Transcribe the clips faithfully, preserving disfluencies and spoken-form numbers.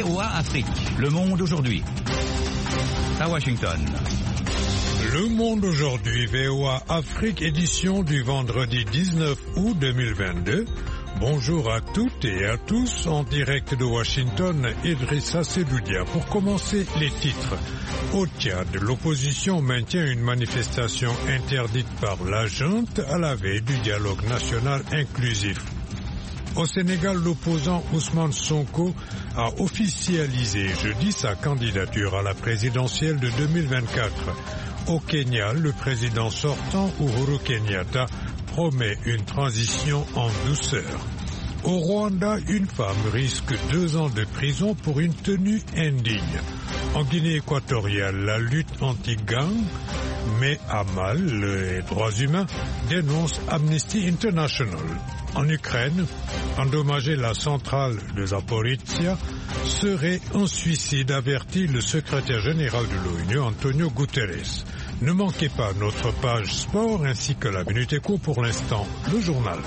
O A Afrique, Le Monde aujourd'hui. À Washington. Le Monde aujourd'hui, V O A Afrique, édition du vendredi dix-neuf août deux mille vingt-deux. Bonjour à toutes et à tous, en direct de Washington, Idrissa Sedoudia. Pour commencer, les titres. Au Tchad, l'opposition maintient une manifestation interdite par la junte à la veille du dialogue national inclusif. Au Sénégal, l'opposant Ousmane Sonko a officialisé jeudi sa candidature à la présidentielle de deux mille vingt-quatre. Au Kenya, le président sortant Uhuru Kenyatta promet une transition en douceur. Au Rwanda, une femme risque deux ans de prison pour une tenue indigne. En Guinée équatoriale, la lutte anti-gang met à mal les droits humains, dénonce Amnesty International. En Ukraine, endommager la centrale de Zaporizhzhia serait un suicide, avertit le secrétaire général de l'ONU, Antonio Guterres. Ne manquez pas notre page sport ainsi que la Minute Éco. Pour l'instant, le journal.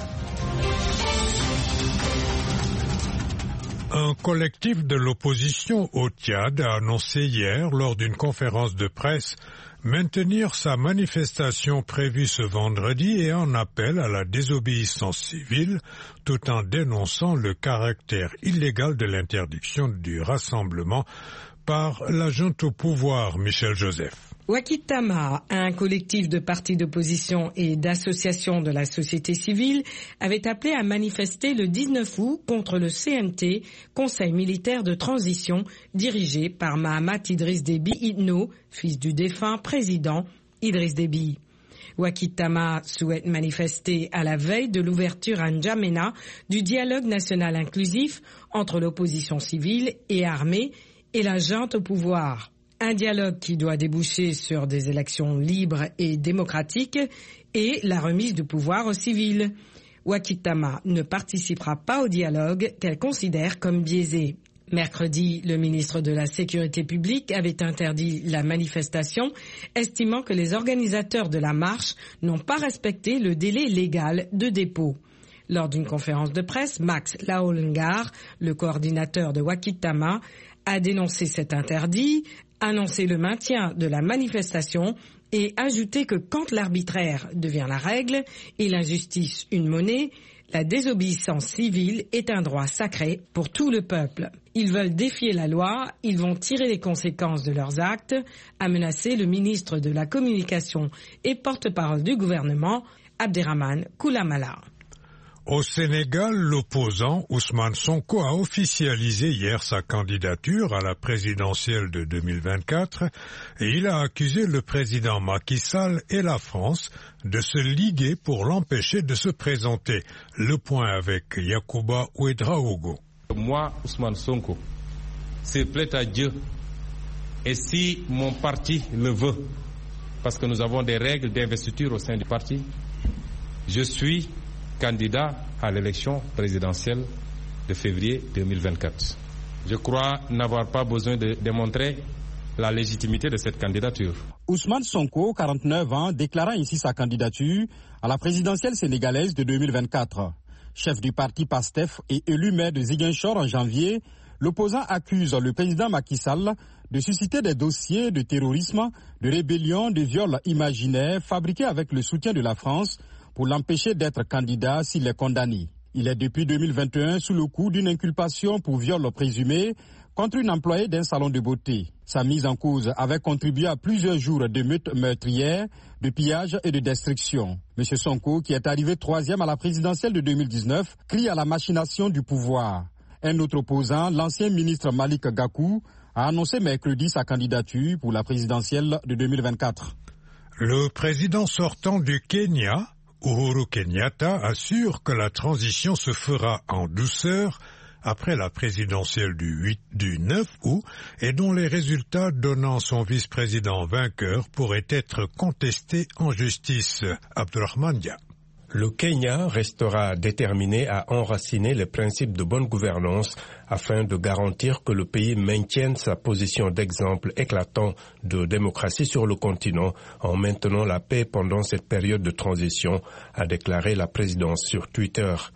Un collectif de l'opposition au Tchad a annoncé hier, lors d'une conférence de presse, maintenir sa manifestation prévue ce vendredi et en appel à la désobéissance civile, tout en dénonçant le caractère illégal de l'interdiction du rassemblement par la junte au pouvoir, Michel Joseph. Wakitama, un collectif de partis d'opposition et d'associations de la société civile, avait appelé à manifester le dix-neuf août contre le C N T, Conseil militaire de transition, dirigé par Mahamat Idriss Déby Itno, fils du défunt président Idriss Déby. Wakitama souhaite manifester à la veille de l'ouverture à N'Djamena du dialogue national inclusif entre l'opposition civile et armée et la junte au pouvoir. Un dialogue qui doit déboucher sur des élections libres et démocratiques et la remise du pouvoir aux civils. Wakitama ne participera pas au dialogue qu'elle considère comme biaisé. Mercredi, le ministre de la Sécurité publique avait interdit la manifestation, estimant que les organisateurs de la marche n'ont pas respecté le délai légal de dépôt. Lors d'une conférence de presse, Max Laolengar, le coordinateur de Wakitama, a dénoncé cet interdit, annoncé le maintien de la manifestation et ajouté que quand l'arbitraire devient la règle et l'injustice une monnaie, la désobéissance civile est un droit sacré pour tout le peuple. Ils veulent défier la loi, ils vont tirer les conséquences de leurs actes, a menacé le ministre de la Communication et porte-parole du gouvernement, Abderrahmane Koulamala. Au Sénégal, l'opposant Ousmane Sonko a officialisé hier sa candidature à la présidentielle de deux mille vingt-quatre et il a accusé le président Macky Sall et la France de se liguer pour l'empêcher de se présenter. Le point avec Yacouba Ouedraogo. Moi, Ousmane Sonko, s'il plaît à Dieu, et si mon parti le veut, parce que nous avons des règles d'investiture au sein du parti, je suis candidat à l'élection présidentielle de février deux mille vingt-quatre. Je crois n'avoir pas besoin de démontrer la légitimité de cette candidature. Ousmane Sonko, quarante-neuf ans, déclarant ici sa candidature à la présidentielle sénégalaise de deux mille vingt-quatre. Chef du parti PASTEF et élu maire de Ziguinchor en janvier, l'opposant accuse le président Macky Sall de susciter des dossiers de terrorisme, de rébellion, de viols imaginaires fabriqués avec le soutien de la France pour l'empêcher d'être candidat s'il est condamné. Il est depuis deux mille vingt et un sous le coup d'une inculpation pour viol présumé contre une employée d'un salon de beauté. Sa mise en cause avait contribué à plusieurs jours d'émeutes meurtrières, de pillages et de destruction. M. Sonko, qui est arrivé troisième à la présidentielle de deux mille dix-neuf, crie à la machination du pouvoir. Un autre opposant, l'ancien ministre Malik Gakou, a annoncé mercredi sa candidature pour la présidentielle de deux mille vingt-quatre. Le président sortant du Kenya, Uhuru Kenyatta, assure que la transition se fera en douceur après la présidentielle du, huit, du neuf août et dont les résultats donnant son vice-président vainqueur pourraient être contestés en justice. Abderrahmane Dia. Le Kenya restera déterminé à enraciner les principes de bonne gouvernance afin de garantir que le pays maintienne sa position d'exemple éclatant de démocratie sur le continent en maintenant la paix pendant cette période de transition, a déclaré la présidence sur Twitter.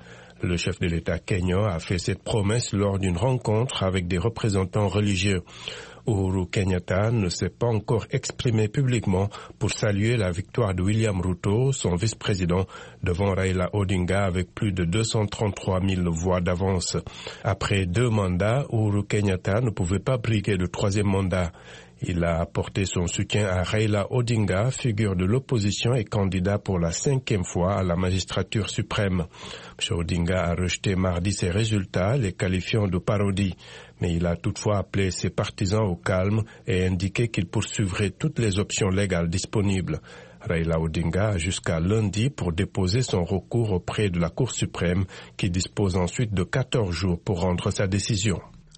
Le chef de l'État kényan a fait cette promesse lors d'une rencontre avec des représentants religieux. Uhuru Kenyatta ne s'est pas encore exprimé publiquement pour saluer la victoire de William Ruto, son vice-président, devant Raila Odinga avec plus de deux cent trente-trois mille voix d'avance. Après deux mandats, Uhuru Kenyatta ne pouvait pas briguer de troisième mandat. Il a apporté son soutien à Raila Odinga, figure de l'opposition et candidat pour la cinquième fois à la magistrature suprême. M. Odinga a rejeté mardi ses résultats, les qualifiant de parodie. Mais il a toutefois appelé ses partisans au calme et indiqué qu'il poursuivrait toutes les options légales disponibles. Raila Odinga a jusqu'à lundi pour déposer son recours auprès de la Cour suprême qui dispose ensuite de quatorze jours pour rendre sa décision.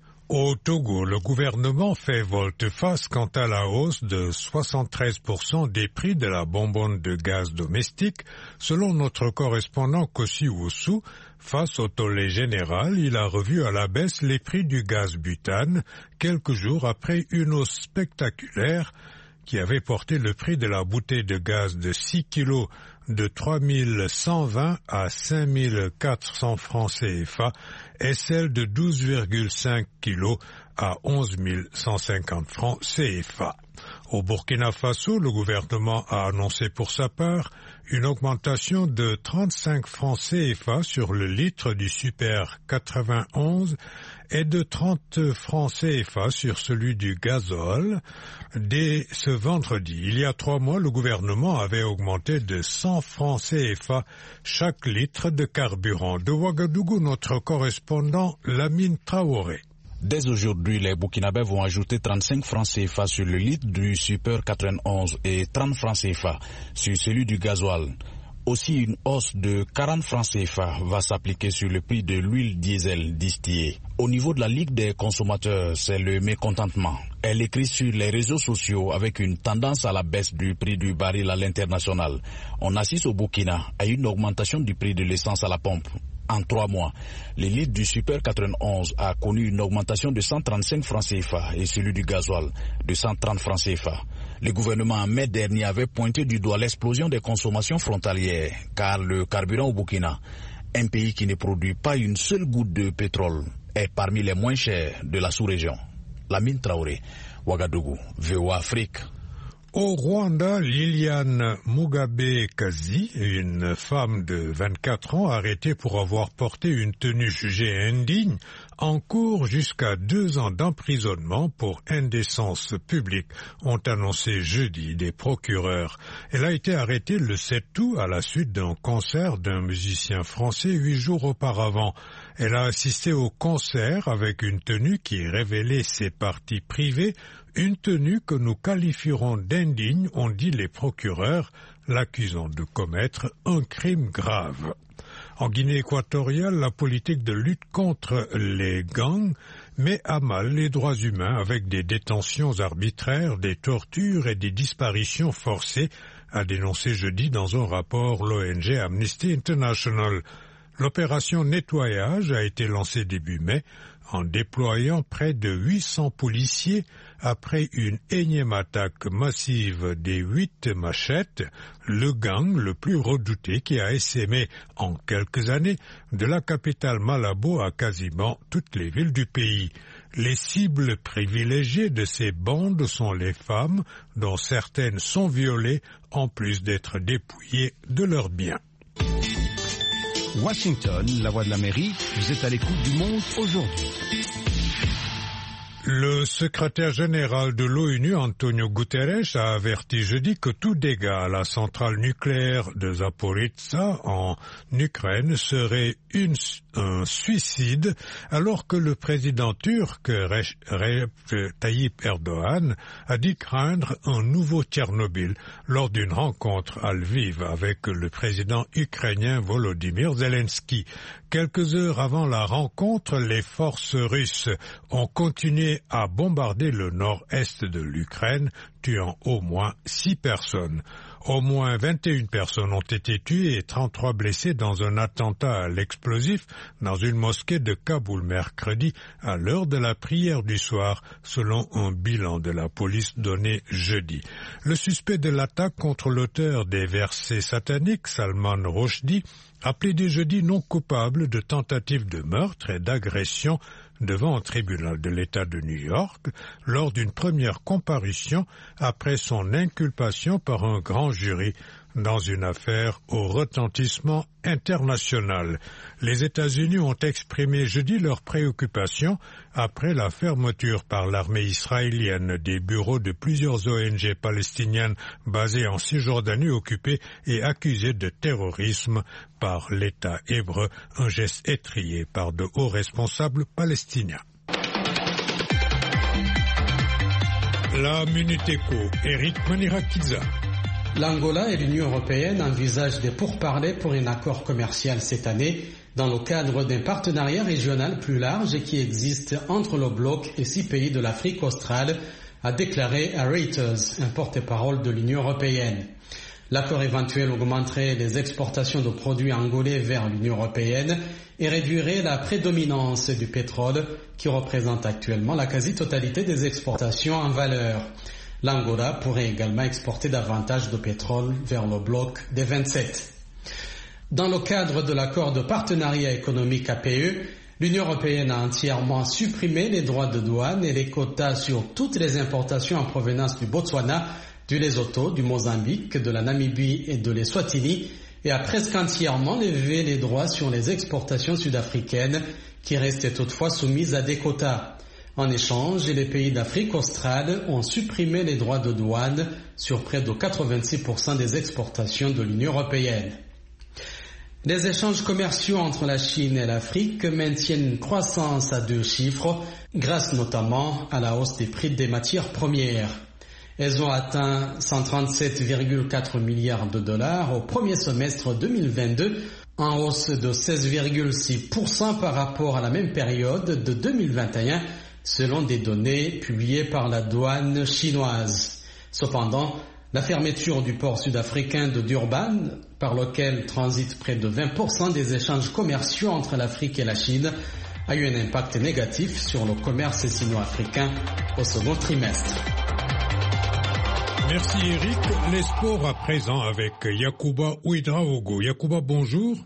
Au Togo, le gouvernement fait volte-face quant à la hausse de soixante-treize pour cent des prix de la bonbonne de gaz domestique. Selon notre correspondant Kossi Oussou, face au tollé général, il a revu à la baisse les prix du gaz butane quelques jours après une hausse spectaculaire qui avait porté le prix de la bouteille de gaz de six kilos de trois mille cent vingt à cinq mille quatre cents francs C F A et celle de douze virgule cinq kilos à onze mille cent cinquante francs C F A. Au Burkina Faso, le gouvernement a annoncé pour sa part une augmentation de trente-cinq francs C F A sur le litre du super quatre-vingt-onze et de trente francs C F A sur celui du gazole. Dès ce vendredi, il y a trois mois, le gouvernement avait augmenté de cent francs C F A chaque litre de carburant. De Ouagadougou, notre correspondant Lamine Traoré. Dès aujourd'hui, les Burkinabés vont ajouter trente-cinq francs C F A sur le litre du super quatre-vingt-onze et trente francs C F A sur celui du gasoil. Aussi, une hausse de quarante francs C F A va s'appliquer sur le prix de l'huile diesel distillée. Au niveau de la Ligue des consommateurs, c'est le mécontentement. Elle écrit sur les réseaux sociaux avec une tendance à la baisse du prix du baril à l'international. On assiste au Burkina à une augmentation du prix de l'essence à la pompe. En trois mois, le litre du super quatre-vingt-onze a connu une augmentation de cent trente-cinq francs C F A et celui du gasoil de cent trente francs C F A. Le gouvernement en mai dernier avait pointé du doigt l'explosion des consommations frontalières, car le carburant au Burkina, un pays qui ne produit pas une seule goutte de pétrole, est parmi les moins chers de la sous-région. Lamine Traoré, Ouagadougou, V O A Afrique. Au Rwanda, Liliane Mugabe Kazi, une femme de vingt-quatre ans arrêtée pour avoir porté une tenue jugée indigne, encourt jusqu'à deux ans d'emprisonnement pour indécence publique, ont annoncé jeudi des procureurs. Elle a été arrêtée le sept août à la suite d'un concert d'un musicien français huit jours auparavant. Elle a assisté au concert avec une tenue qui révélait ses parties privées, une tenue que nous qualifierons d'indigne, ont dit les procureurs, l'accusant de commettre un crime grave. En Guinée équatoriale, la politique de lutte contre les gangs met à mal les droits humains avec des détentions arbitraires, des tortures et des disparitions forcées, a dénoncé jeudi dans un rapport l'O N G Amnesty International. L'opération nettoyage a été lancée début mai en déployant près de huit cents policiers après une énième attaque massive des huit machettes, le gang le plus redouté qui a essaimé en quelques années de la capitale Malabo à quasiment toutes les villes du pays. Les cibles privilégiées de ces bandes sont les femmes, dont certaines sont violées en plus d'être dépouillées de leurs biens. Washington, la voix de l'Amérique, vous êtes à l'écoute du monde aujourd'hui. Le secrétaire général de l'ONU, Antonio Guterres, a averti jeudi que tout dégât à la centrale nucléaire de Zaporizhzhia en Ukraine serait une, un suicide, alors que le président turc Recep Tayyip Erdogan a dit craindre un nouveau Tchernobyl lors d'une rencontre à Lviv avec le président ukrainien Volodymyr Zelensky. Quelques heures avant la rencontre, les forces russes ont continué à bombarder le nord-est de l'Ukraine, tuant au moins six personnes. Au moins vingt et une personnes ont été tuées et trente-trois blessées dans un attentat à l'explosif dans une mosquée de Kaboul mercredi à l'heure de la prière du soir, selon un bilan de la police donné jeudi. Le suspect de l'attaque contre l'auteur des versets sataniques, Salman Rushdie, a plaidé jeudi non coupable de tentative de meurtre et d'agression devant un tribunal de l'État de New York lors d'une première comparution après son inculpation par un grand jury dans une affaire au retentissement international. Les États-Unis ont exprimé jeudi leur préoccupation après la fermeture par l'armée israélienne des bureaux de plusieurs O N G palestiniennes basées en Cisjordanie occupée et accusées de terrorisme par l'État hébreu, un geste étrillé par de hauts responsables palestiniens. La Minute Éco, Eric Manirakiza. L'Angola et l'Union européenne envisagent des pourparlers pour un accord commercial cette année dans le cadre d'un partenariat régional plus large qui existe entre le bloc et six pays de l'Afrique australe, a déclaré à Reuters, un porte-parole de l'Union européenne. L'accord éventuel augmenterait les exportations de produits angolais vers l'Union européenne et réduirait la prédominance du pétrole qui représente actuellement la quasi-totalité des exportations en valeur. L'Angola pourrait également exporter davantage de pétrole vers le bloc des vingt-sept. Dans le cadre de l'accord de partenariat économique A P E, l'Union européenne a entièrement supprimé les droits de douane et les quotas sur toutes les importations en provenance du Botswana, du Lesotho, du Mozambique, de la Namibie et de l'Eswatini et a presque entièrement levé les droits sur les exportations sud-africaines qui restaient toutefois soumises à des quotas. En échange, les pays d'Afrique australe ont supprimé les droits de douane sur près de quatre-vingt-six pour cent des exportations de l'Union européenne. Les échanges commerciaux entre la Chine et l'Afrique maintiennent une croissance à deux chiffres, grâce notamment à la hausse des prix des matières premières. Elles ont atteint cent trente-sept virgule quatre milliards de dollars au premier semestre deux mille vingt-deux, en hausse de seize virgule six pour cent par rapport à la même période de deux mille vingt et un, selon des données publiées par la douane chinoise. Cependant, la fermeture du port sud-africain de Durban, par lequel transitent près de vingt pour cent des échanges commerciaux entre l'Afrique et la Chine, a eu un impact négatif sur le commerce sino-africain au second trimestre. Merci Eric. Les sports à présent avec Yacouba Ouedraogo. Yacouba, bonjour.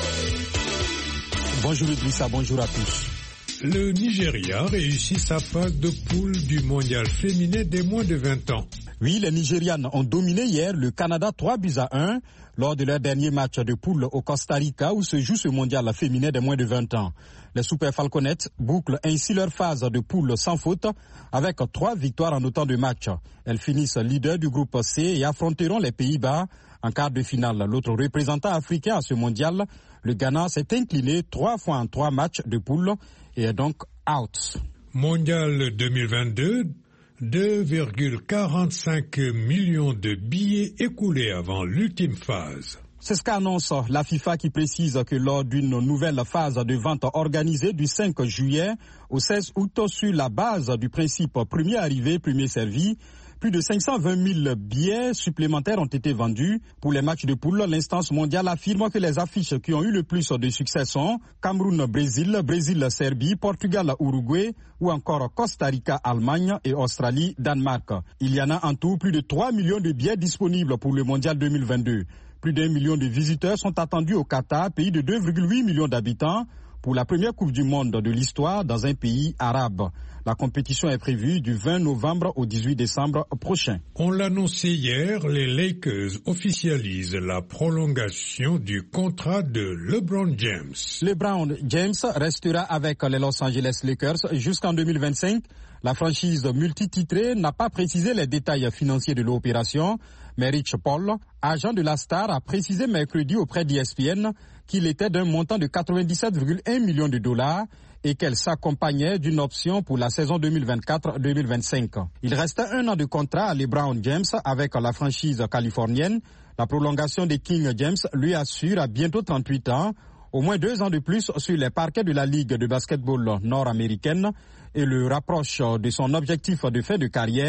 Bonjour Idrissa, bonjour à tous. Le Nigeria réussit sa phase de poule du mondial féminin des moins de vingt ans. Oui, les Nigérianes ont dominé hier le Canada trois buts à un lors de leur dernier match de poule au Costa Rica où se joue ce mondial féminin des moins de vingt ans. Les Super Falconettes bouclent ainsi leur phase de poule sans faute avec trois victoires en autant de matchs. Elles finissent leaders du groupe C et affronteront les Pays-Bas en quart de finale. L'autre représentant africain à ce mondial, le Ghana, s'est incliné trois fois en trois matchs de poule et est donc out. Mondial deux mille vingt-deux, deux virgule quarante-cinq millions de billets écoulés avant l'ultime phase. C'est ce qu'annonce la FIFA qui précise que lors d'une nouvelle phase de vente organisée du cinq juillet au seize août sur la base du principe premier arrivé, premier servi, plus de cinq cent vingt mille billets supplémentaires ont été vendus. Pour les matchs de poule, l'instance mondiale affirme que les affiches qui ont eu le plus de succès sont Cameroun-Brésil, Brésil-Serbie, Portugal-Uruguay ou encore Costa Rica-Allemagne et Australie-Danemark. Il y en a en tout plus de trois millions de billets disponibles pour le mondial deux mille vingt-deux. Plus d'un million de visiteurs sont attendus au Qatar, pays de deux virgule huit millions d'habitants, pour la première Coupe du Monde de l'histoire dans un pays arabe. La compétition est prévue du vingt novembre au dix-huit décembre prochain. On l'annonçait hier, les Lakers officialisent la prolongation du contrat de LeBron James. LeBron James restera avec les Los Angeles Lakers jusqu'en deux mille vingt-cinq. La franchise multititrée n'a pas précisé les détails financiers de l'opération, mais Rich Paul, agent de la star, a précisé mercredi auprès d'E S P N qu'il était d'un montant de quatre-vingt-dix-sept virgule un millions de dollars et qu'elle s'accompagnait d'une option pour la saison deux mille vingt-quatre deux mille vingt-cinq. Il restait un an de contrat à LeBron James avec la franchise californienne. La prolongation des King James lui assure à bientôt trente-huit ans, au moins deux ans de plus sur les parquets de la Ligue de basketball nord-américaine et le rapproche de son objectif de fin de carrière,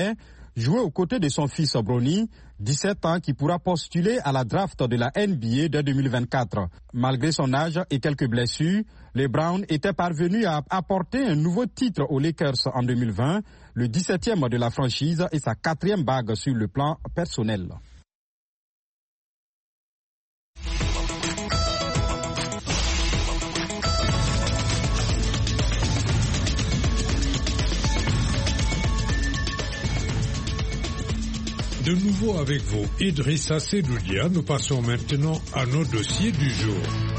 jouer aux côtés de son fils Bronny, dix-sept ans, qui pourra postuler à la draft de la N B A dès deux mille vingt-quatre. Malgré son âge et quelques blessures, les Browns étaient parvenus à apporter un nouveau titre aux Lakers en deux mille vingt, le dix-septième de la franchise et sa quatrième bague sur le plan personnel. De nouveau avec vous, Idrissa Sedoudia, nous passons maintenant à nos dossiers du jour.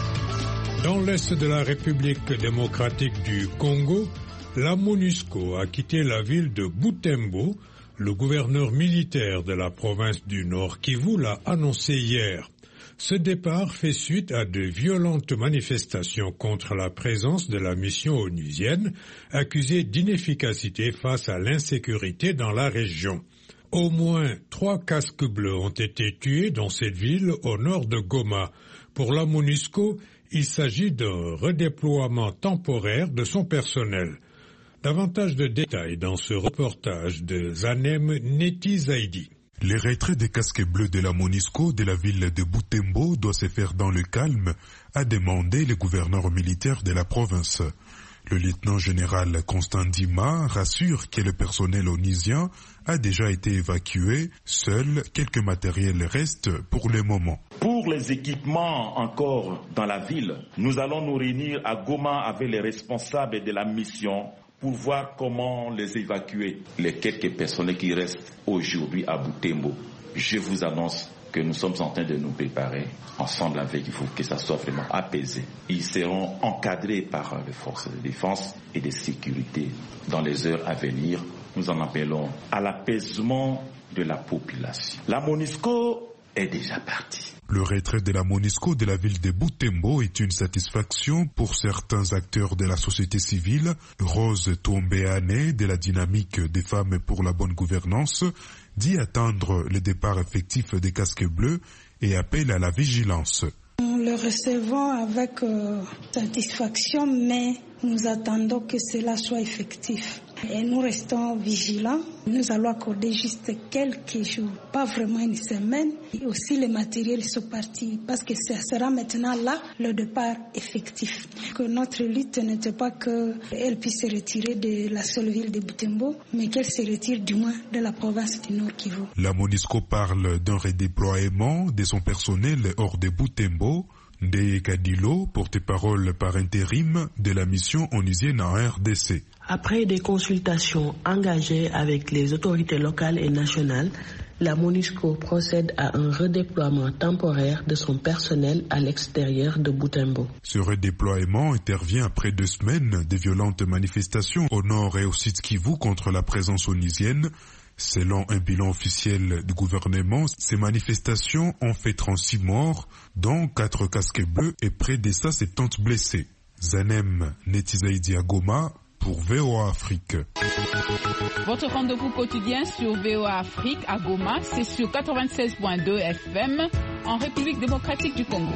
Dans l'est de la République démocratique du Congo, la MONUSCO a quitté la ville de Butembo. Le gouverneur militaire de la province du Nord Kivu l'a annoncé hier. Ce départ fait suite à de violentes manifestations contre la présence de la mission onusienne, accusée d'inefficacité face à l'insécurité dans la région. Au moins trois casques bleus ont été tués dans cette ville au nord de Goma. Pour la MONUSCO, il s'agit d'un redéploiement temporaire de son personnel. Davantage de détails dans ce reportage de Zanem Neti Zaidi. Les retraits des casques bleus de la MONUSCO de la ville de Butembo doivent se faire dans le calme, a demandé le gouverneur militaire de la province. Le lieutenant-général Constant Dima rassure que le personnel onusien a déjà été évacué. Seuls quelques matériels restent pour le moment. Pour les équipements encore dans la ville, nous allons nous réunir à Goma avec les responsables de la mission pour voir comment les évacuer. Les quelques personnels qui restent aujourd'hui à Butembo, je vous annonce que nous sommes en train de nous préparer ensemble avec vous, que ça soit vraiment apaisé. Ils seront encadrés par les forces de défense et de sécurité. Dans les heures à venir, nous en appelons à l'apaisement de la population. La MONUSCO est déjà partie. Le retrait de la MONUSCO de la ville de Butembo est une satisfaction pour certains acteurs de la société civile. Rose Tombéane, de la dynamique des femmes pour la bonne gouvernance, dit attendre le départ effectif des casques bleus et appelle à la vigilance. Nous le recevons avec euh, satisfaction, mais nous attendons que cela soit effectif. Et nous restons vigilants. Nous allons accorder juste quelques jours, pas vraiment une semaine. Et aussi les matériels sont partis parce que ce sera maintenant là le départ effectif. Que notre lutte n'était pas qu'elle puisse se retirer de la seule ville de Butembo, mais qu'elle se retire du moins de la province du Nord Kivu. La MONUSCO parle d'un redéploiement de son personnel hors de Butembo. Ndeye Kadilo, porte-parole par intérim de la mission onusienne en R D C. Après des consultations engagées avec les autorités locales et nationales, la MONUSCO procède à un redéploiement temporaire de son personnel à l'extérieur de Butembo. Ce redéploiement intervient après deux semaines de violentes manifestations au nord et au sud Kivu contre la présence onusienne. Selon un bilan officiel du gouvernement, ces manifestations ont fait trente-six morts, dont quatre casques bleus et près de cent soixante-dix blessés. Zanem Netizaidi à Goma pour V O A Afrique. Votre rendez-vous quotidien sur V O A Afrique à Goma, c'est sur quatre-vingt-seize virgule deux F M en République démocratique du Congo.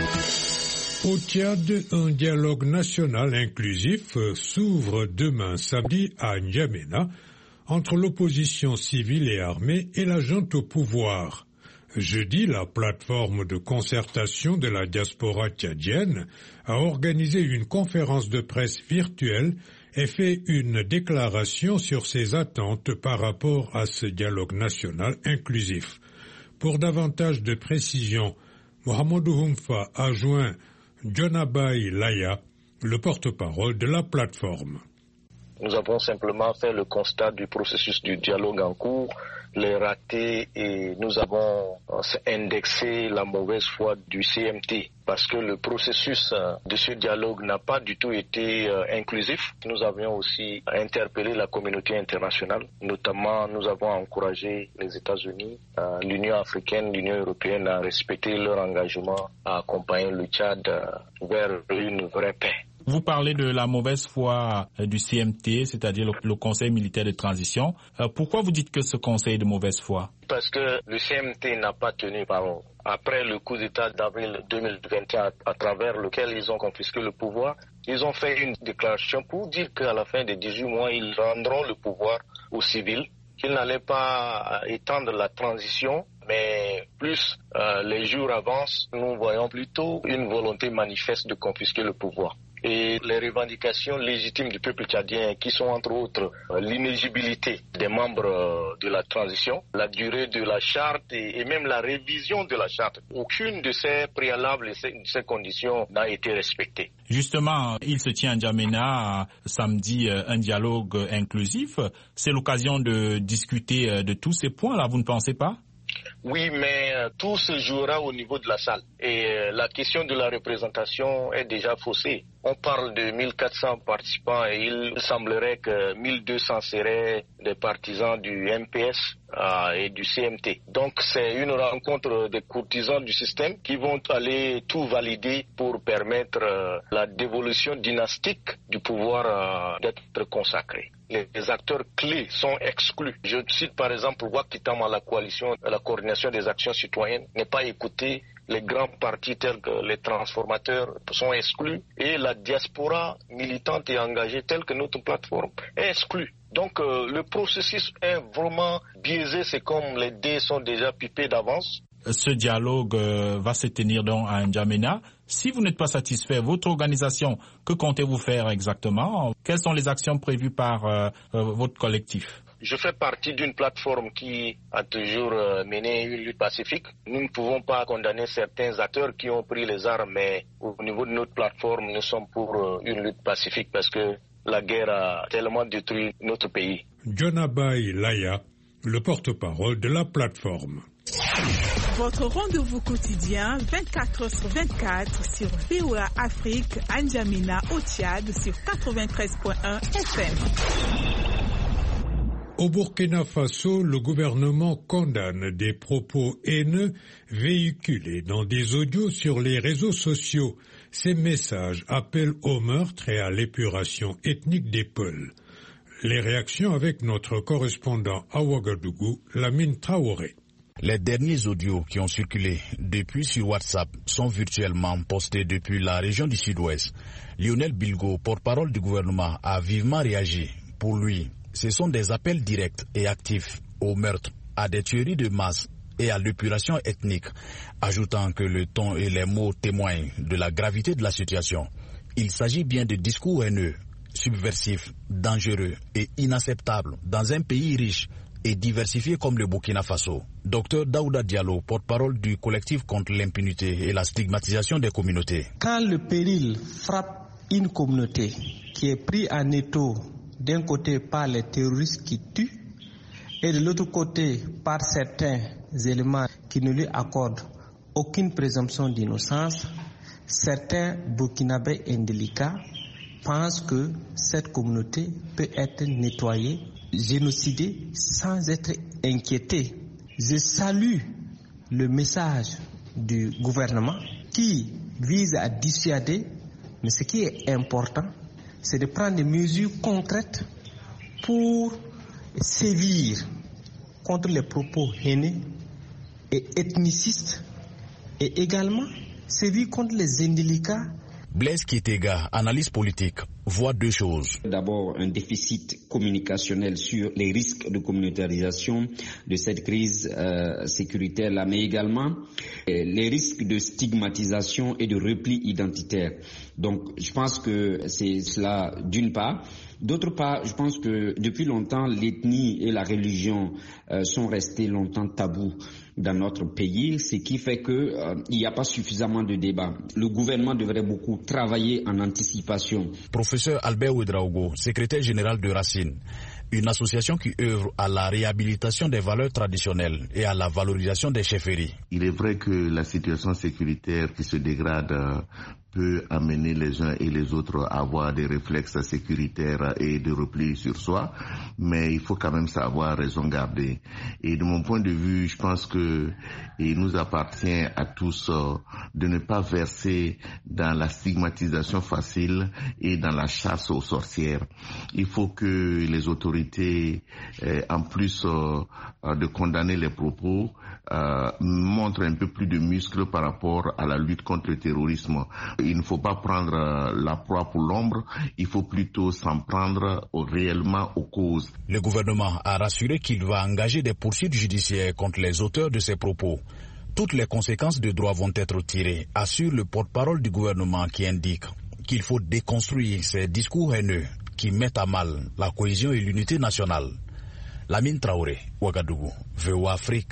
Au Tchad, un dialogue national inclusif s'ouvre demain samedi à N'Djamena entre l'opposition civile et armée et la junte au pouvoir. Jeudi, la plateforme de concertation de la diaspora tchadienne a organisé une conférence de presse virtuelle et fait une déclaration sur ses attentes par rapport à ce dialogue national inclusif. Pour davantage de précision, Mohamedou Humfa a joint Djonabay Laya, le porte-parole de la plateforme. Nous avons simplement fait le constat du processus du dialogue en cours, les ratés, et nous avons indexé la mauvaise foi du C M T parce que le processus de ce dialogue n'a pas du tout été inclusif. Nous avions aussi interpellé la communauté internationale, notamment nous avons encouragé les États-Unis, l'Union africaine, l'Union européenne à respecter leur engagement à accompagner le Tchad vers une vraie paix. Vous parlez de la mauvaise foi du C M T, c'est-à-dire le, le Conseil militaire de transition. Euh, pourquoi vous dites que ce conseil est de mauvaise foi? Parce que le C M T n'a pas tenu parole. Après le coup d'État d'avril deux mille vingt et un, à travers lequel ils ont confisqué le pouvoir, ils ont fait une déclaration pour dire qu'à la fin des dix-huit mois, ils rendront le pouvoir aux civils. qu'il n'allait pas étendre la transition, mais plus euh, les jours avancent, nous voyons plutôt une volonté manifeste de confisquer le pouvoir. Et les revendications légitimes du peuple tchadien, qui sont entre autres euh, l'inéligibilité des membres euh, de la transition, la durée de la charte et, et même la révision de la charte. Aucune de ces préalables et ces, ces conditions n'a été respectée. Justement, il se tient à N'Djamena samedi euh, un dialogue inclusif. C'est l'occasion de discuter euh, de tous ces points-là, vous ne pensez pas ? Oui, mais euh, tout se jouera au niveau de la salle. Et euh, la question de la représentation est déjà faussée. On parle de mille quatre cents participants et il semblerait que mille deux cents seraient des partisans du M P S euh, et du C M T. Donc c'est une rencontre des courtisans du système qui vont aller tout valider pour permettre euh, la dévolution dynastique du pouvoir euh, d'être consacré. Les acteurs clés sont exclus. Je cite par exemple Wakitama, la coalition, la coordination des actions citoyennes n'est pas écoutée. Les grands partis tels que les transformateurs sont exclus et la diaspora militante et engagée telle que notre plateforme est exclue. Donc euh, le processus est vraiment biaisé, c'est comme les dés sont déjà pipés d'avance. Ce dialogue euh, va se tenir donc à N'Djamena. Si vous n'êtes pas satisfait, votre organisation, que comptez-vous faire exactement? Quelles sont les actions prévues par euh, euh, votre collectif? Je fais partie d'une plateforme qui a toujours euh, mené une lutte pacifique. Nous ne pouvons pas condamner certains acteurs qui ont pris les armes, mais au niveau de notre plateforme, nous sommes pour euh, une lutte pacifique parce que la guerre a tellement détruit notre pays. Djonabaye Laya, le porte-parole de la plateforme. Votre rendez-vous quotidien vingt-quatre heures sur vingt-quatre sur V O A Afrique, à N'Djamena au Tchad sur quatre-vingt-treize virgule un F M. Au Burkina Faso, le gouvernement condamne des propos haineux véhiculés dans des audios sur les réseaux sociaux. Ces messages appellent au meurtre et à l'épuration ethnique des Peuls. Les réactions avec notre correspondant à Ouagadougou, Lamine Traoré. Les derniers audios qui ont circulé depuis sur WhatsApp sont virtuellement postés depuis la région du Sud-Ouest. Lionel Bilgo, porte-parole du gouvernement, a vivement réagi. Pour lui, ce sont des appels directs et actifs au meurtre, à des tueries de masse et à l'épuration ethnique, ajoutant que le ton et les mots témoignent de la gravité de la situation. Il s'agit bien de discours haineux, subversifs, dangereux et inacceptables dans un pays riche et diversifié comme le Burkina Faso. Docteur Daouda Diallo, porte-parole du collectif contre l'impunité et la stigmatisation des communautés. Quand le péril frappe une communauté qui est prise en étau d'un côté par les terroristes qui tuent et de l'autre côté par certains éléments qui ne lui accordent aucune présomption d'innocence, certains Burkinabés indélicats pensent que cette communauté peut être nettoyée, génocidée sans être inquiétée. Je salue le message du gouvernement qui vise à dissuader, mais ce qui est important, c'est de prendre des mesures concrètes pour sévir contre les propos haineux et ethnicistes et également sévir contre les indélicats. Blaise Kitega, analyse politique, voit deux choses. D'abord, un déficit communicationnel sur les risques de communautarisation de cette crise euh, sécuritaire-là, mais également euh, les risques de stigmatisation et de repli identitaire. Donc, je pense que c'est cela d'une part. D'autre part, je pense que depuis longtemps, l'ethnie et la religion euh, sont restés longtemps tabous dans notre pays, ce qui fait que euh, il n'y a pas suffisamment de débats. Le gouvernement devrait beaucoup travailler en anticipation. Professeur Albert Ouedraogo, secrétaire général de Racine, une association qui œuvre à la réhabilitation des valeurs traditionnelles et à la valorisation des chefferies. Il est vrai que la situation sécuritaire qui se dégrade euh, peut amener les uns et les autres à avoir des réflexes sécuritaires et de repli sur soi, mais il faut quand même savoir raison garder. Et de mon point de vue, je pense que il nous appartient à tous euh, de ne pas verser dans la stigmatisation facile et dans la chasse aux sorcières. Il faut que les autorités, euh, en plus euh, de condamner les propos, euh, montrent un peu plus de muscles par rapport à la lutte contre le terrorisme. Il ne faut pas prendre la proie pour l'ombre, il faut plutôt s'en prendre réellement aux causes. Le gouvernement a rassuré qu'il va engager des poursuites judiciaires contre les auteurs de ces propos. Toutes les conséquences de droit vont être tirées, assure le porte-parole du gouvernement qui indique qu'il faut déconstruire ces discours haineux qui mettent à mal la cohésion et l'unité nationale. Lamine Traoré, Ouagadougou, V O A Afrique.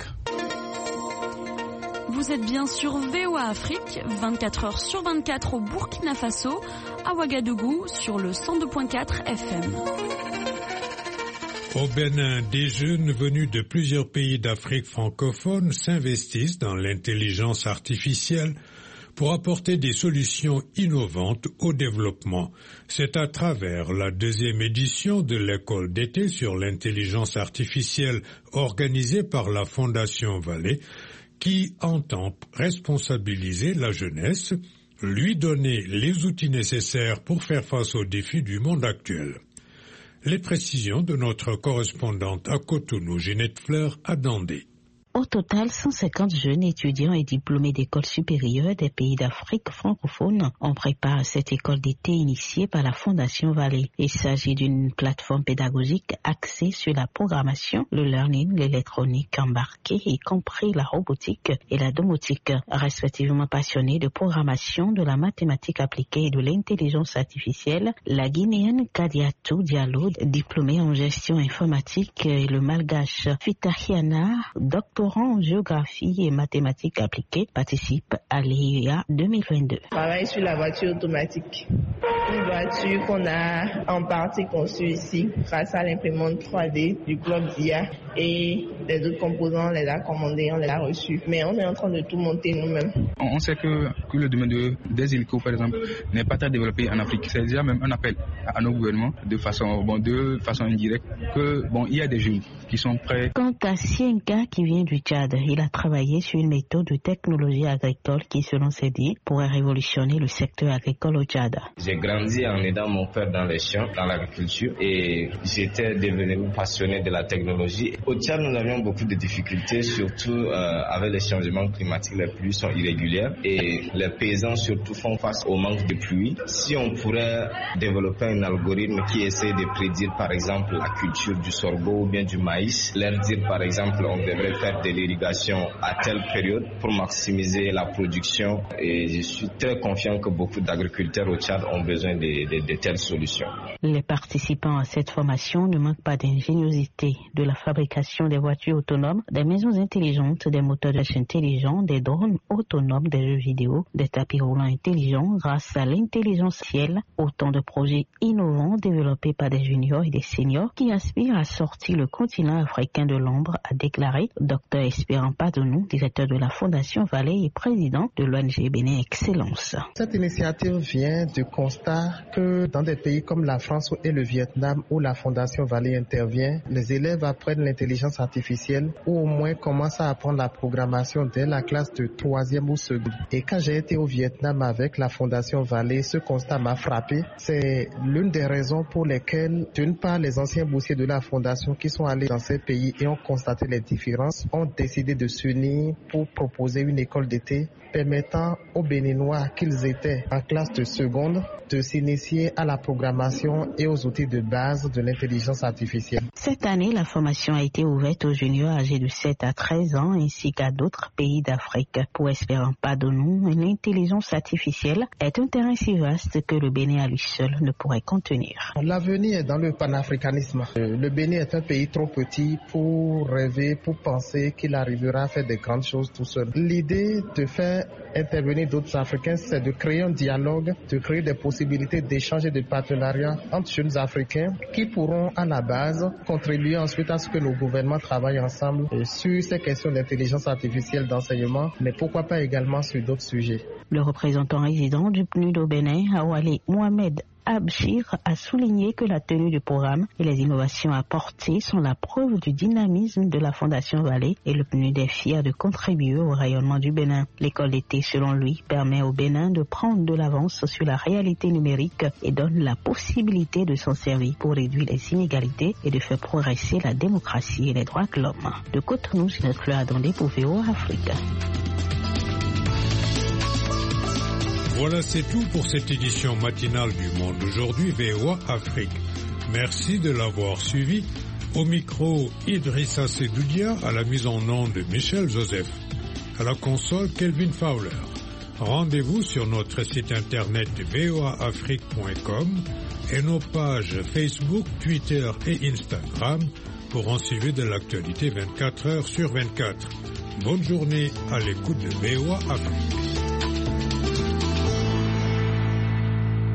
Vous êtes bien sur V O A Afrique, vingt-quatre heures sur vingt-quatre au Burkina Faso, à Ouagadougou sur le cent deux virgule quatre F M. Au Bénin, des jeunes venus de plusieurs pays d'Afrique francophone s'investissent dans l'intelligence artificielle pour apporter des solutions innovantes au développement. C'est à travers la deuxième édition de l'école d'été sur l'intelligence artificielle organisée par la Fondation Vallée qui entend responsabiliser la jeunesse, lui donner les outils nécessaires pour faire face aux défis du monde actuel. Les précisions de notre correspondante à Cotonou, Ginette Fleur, à Dandé. Au total, cent cinquante jeunes étudiants et diplômés d'écoles supérieures des pays d'Afrique francophone ont préparé cette école d'été initiée par la Fondation Vallée. Il s'agit d'une plateforme pédagogique axée sur la programmation, le learning, l'électronique embarquée, y compris la robotique et la domotique. Respectivement passionnés de programmation, de la mathématique appliquée et de l'intelligence artificielle, la Guinéenne Kadiatou Diallo, diplômée en gestion informatique, et le Malgache Fitahiana, docteur en géographie et mathématiques appliquées, participe à l'E I A deux mille vingt-deux. Je travaille sur la voiture automatique. Une voiture qu'on a en partie conçue ici grâce à l'imprimante trois D du club d'I A et les autres composants, on les a commandés, on les a reçus. Mais on est en train de tout monter nous-mêmes. On sait que, que le domaine de, des hélicos, par exemple, n'est pas très développé en Afrique. C'est déjà même un appel à nos gouvernements de façon, bon, de façon indirecte que bon, il y a des jeunes qui sont prêts. Quant à Sienka qui vient du Tchad, il a travaillé sur une méthode de technologie agricole qui, selon ses dires, pourrait révolutionner le secteur agricole au Tchad. J'ai grandi en aidant mon père dans les champs, dans l'agriculture, et j'étais devenu passionné de la technologie. Au Tchad, nous avions beaucoup de difficultés, surtout euh, avec les changements climatiques, les pluies sont irrégulières et les paysans surtout font face au manque de pluie. Si on pourrait développer un algorithme qui essaie de prédire par exemple la culture du sorgho ou bien du maïs, leur dire par exemple on devrait faire de l'irrigation à telle période pour maximiser la production, et je suis très confiant que beaucoup d'agriculteurs au Tchad ont besoin de, de, de telles solutions. Les participants à cette formation ne manquent pas d'ingéniosité, de la fabrication des voitures autonomes, des maisons intelligentes, des moteurs de chaîne intelligents, des drones autonomes, des jeux vidéo, des tapis roulants intelligents grâce à l'intelligence artificielle. Autant de projets innovants développés par des juniors et des seniors qui aspirent à sortir le continent africain de l'ombre, a déclaré Dr Espérant Padonou, directeur de la Fondation Vallée et président de l'O N G Bénin Excellence. Cette initiative vient du constat que dans des pays comme la France et le Vietnam où la Fondation Vallée intervient, les élèves apprennent l'intelligence artificielle ou au moins commencent à apprendre la programmation dès la classe de troisième ou seconde. Et quand j'ai été au Vietnam avec la Fondation Vallée, ce constat m'a frappé. C'est l'une des raisons pour lesquelles, d'une part, les anciens boursiers de la Fondation qui sont allés dans ces pays et ont constaté les différences ont décidé de s'unir pour proposer une école d'été permettant aux Béninois qu'ils étaient en classe de seconde de s'initier à la programmation et aux outils de base de l'intelligence artificielle. Cette année, la formation a été ouverte aux juniors âgés de sept à treize ans ainsi qu'à d'autres pays d'Afrique. Pour Espérant Padonou, l'intelligence artificielle est un terrain si vaste que le Bénin à lui seul ne pourrait contenir. L'avenir est dans le panafricanisme. Le Bénin est un pays trop petit pour rêver, pour penser qu'il arrivera à faire des grandes choses tout seul. L'idée de faire intervenir d'autres Africains, c'est de créer un dialogue, de créer des possibilités d'échange et de partenariat entre jeunes Africains qui pourront à la base contribuer ensuite à ce que nos gouvernements travaillent ensemble sur ces questions d'intelligence artificielle, d'enseignement, mais pourquoi pas également sur d'autres sujets. Le représentant résident du P N U D au Bénin, Awale Mohamed Abshir, a souligné que la tenue du programme et les innovations apportées sont la preuve du dynamisme de la Fondation Vallée et le P N U D est fier de contribuer au rayonnement du Bénin. L'école d'été, selon lui, permet au Bénin de prendre de l'avance sur la réalité numérique et donne la possibilité de s'en servir pour réduire les inégalités et de faire progresser la démocratie et les droits de l'homme. De Cotonou, c'est notre fleur à Dandé pour V O A Afrique. Voilà, c'est tout pour cette édition matinale du Monde aujourd'hui, V O A Afrique. Merci de l'avoir suivi. Au micro, Idrissa Sedoudia, à la mise en onde Michel Joseph. À la console, Kelvin Fowler. Rendez-vous sur notre site internet v o a afrique point com et nos pages Facebook, Twitter et Instagram pour en suivre de l'actualité vingt-quatre heures sur vingt-quatre. Bonne journée à l'écoute de V O A Afrique.